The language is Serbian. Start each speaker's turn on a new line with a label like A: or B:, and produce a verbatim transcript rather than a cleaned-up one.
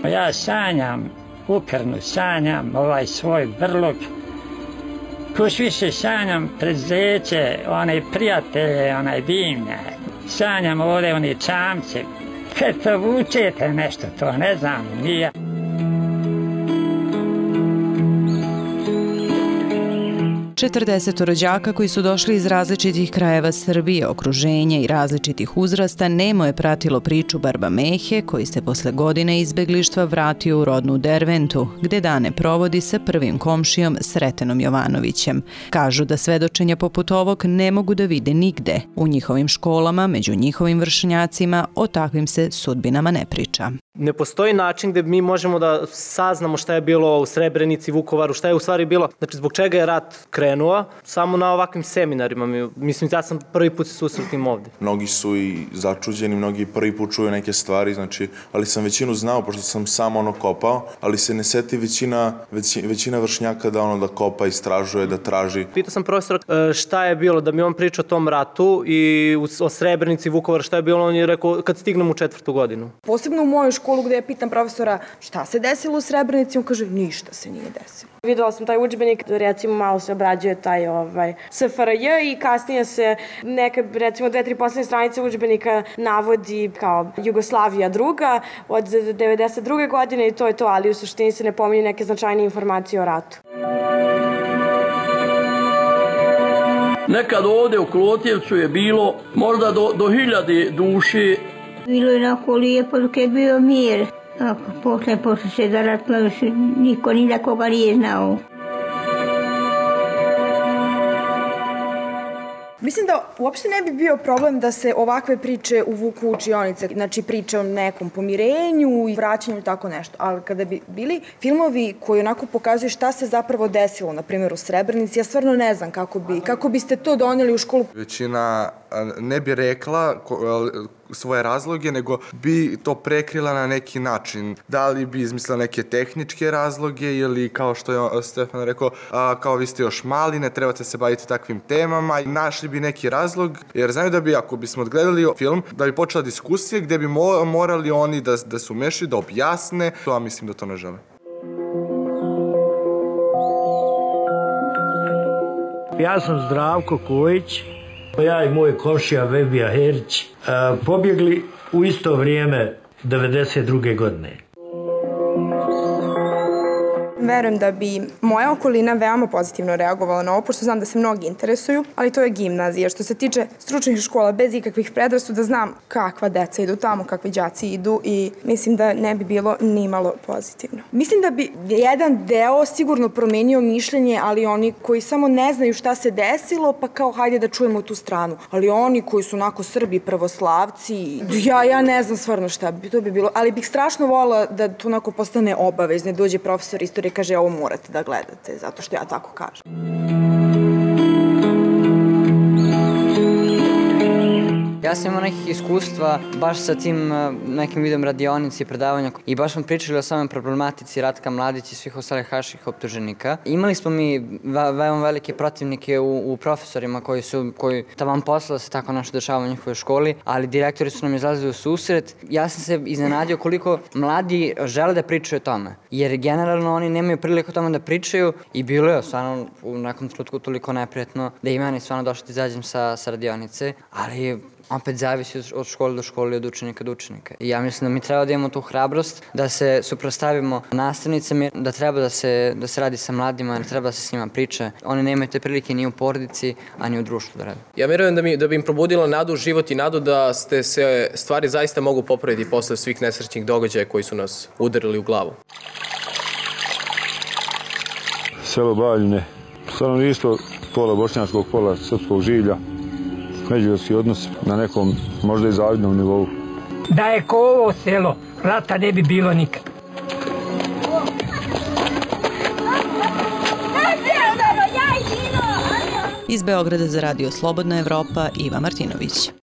A: Ja sanjam, uporno sanjam ovaj svoj brlog. Kuš više sanjam preduzeće, onaj prijatelje, onaj dimnjak. Sanjam ovdje oni čamci. Kad to vučete nešto, to ne znam, nije.
B: četrdeset rođaka koji su došli iz različitih krajeva Srbije, okruženja i različitih uzrasta nemo je pratilo priču Barba Mehe, koji se posle godine izbeglištva vratio u rodnu Derventu, gde dane provodi sa prvim komšijom Sretenom Jovanovićem. Kažu da svedočenja poput ovog ne mogu da vide nigde. U njihovim školama, među njihovim vršnjacima, o takvim se sudbinama ne priča.
C: Ne postoji način gde mi možemo da saznamo šta je bilo u Srebrenici, Vukovaru, šta je u stvari bilo, znači zbog čega je rat krenuo, samo na ovakvim seminarima. Mislim, ja sam prvi put se susretim ovde.
D: Mnogi su i začuđeni, mnogi prvi put čuju neke stvari, znači, ali sam većinu znao, pošto sam sam ono kopao, ali se ne seti većina, većina vršnjaka da ono da kopa, istražuje, da traži.
C: Pitao sam profesora šta je bilo, da mi on priča o tom ratu i o Srebrenici, Vukovaru, šta je bilo, on je rekao kad stignem u četvrtu godinu.
E: Posebno u mojoj školu gde ja pitam profesora šta se desilo u Srebrenici, on kaže ništa se nije desilo.
F: Videla sam taj udžbenik, recimo malo se obrađuje taj ovaj, S F R J i kasnije se neka, recimo dve, tri poslednje stranice udžbenika navodi kao Jugoslavija druga od devedeset druge godine i to je to, ali u suštini se ne pominju neke značajne informacije o ratu.
G: Nekad ovde u Klotjevcu je bilo možda do, do hiljade duše.
H: Bilo je onako lijepo dok je bio mir. A posle, posle se zaratno još niko ni da koga nije znao.
E: Mislim da uopšte ne bi bio problem da se ovakve priče uvuku u učionice, znači priče o nekom pomirenju i vraćanju i tako nešto, ali kada bi bili filmovi koji onako pokazuju šta se zapravo desilo, na primjer u Srebrenici, ja stvarno ne znam kako bi, kako biste to doneli u školu.
I: Većina ne bi rekla svoje razloge, nego bi to prekrila na neki način. Da li bi izmislila neke tehničke razloge ili kao što je Stefan rekao, a, kao vi ste još mali, ne trebate se baviti takvim temama. Našli bi neki razlog, jer znaju da bi, ako bismo odgledali film, da bi počela diskusija gde bi mo morali oni da, da se umeši, da objasne, a mislim da to ne žele.
J: Ja sam Zdravko Kojić. Ja i moj komšija Vebija Herić pobjegli u isto vrijeme devedeset druge godine.
E: Verujem da bi moja okolina veoma pozitivno reagovala na ovo, pošto znam da se mnogi interesuju, ali to je gimnazija. Što se tiče stručnih škola, bez ikakvih predrasuda, znam kakva deca idu tamo, kakvi đaci idu i mislim da ne bi bilo ni malo pozitivno. Mislim da bi jedan deo sigurno promenio mišljenje, ali oni koji samo ne znaju šta se desilo, pa kao hajde da čujemo tu stranu. Ali oni koji su onako Srbi, pravoslavci, ja, ja ne znam stvarno šta bi to bi bilo, ali bih strašno volila da to onako postane obavezno, dođe profesor istorije kaže ovo morate da gledate, zato što ja tako kažem.
K: Ja sam imao nekih iskustva baš sa tim nekim vidom radionici i predavanja i baš smo pričali o samoj problematici Ratka Mladića i svih ostalih haških optuženika. Imali smo mi veoma velike protivnike u, u profesorima koji su, koji taman posla se tako nešto dešava u njihovoj školi, ali direktori su nam izlazili u susret. Ja sam se iznenadio koliko mladi žele da pričaju o tome, jer generalno oni nemaju priliku o tome da pričaju i bilo je stvarno u nekom trenutku toliko neprijatno da i meni stvarno došlo da izađem sa, sa radionice, ali opet zavisi od škole do škole i od učenika do učenika. I ja mislim da mi treba da imamo tu hrabrost, da se suprotstavimo nastavnicama, da treba da se, da se radi sa mladima, da treba da se s njima priča. Oni nemaju te prilike ni u porodici, a ni u društvu da rade.
L: Ja vjerujem da, mi, da bi im probudilo nadu u život i nadu da ste se stvari zaista mogu popraviti posle svih nesrećnih događaja koji su nas udarili u glavu.
M: Selo Baljine, stanovništvo pola bošnjačkog, pola srpskog življa. Međuljudski odnos na nekom možda i zavidnom nivou.
A: Da je ko ovo selo, rata ne bi bilo nikad.
B: Iz Beograda za Radio Slobodna Evropa, Iva Martinović.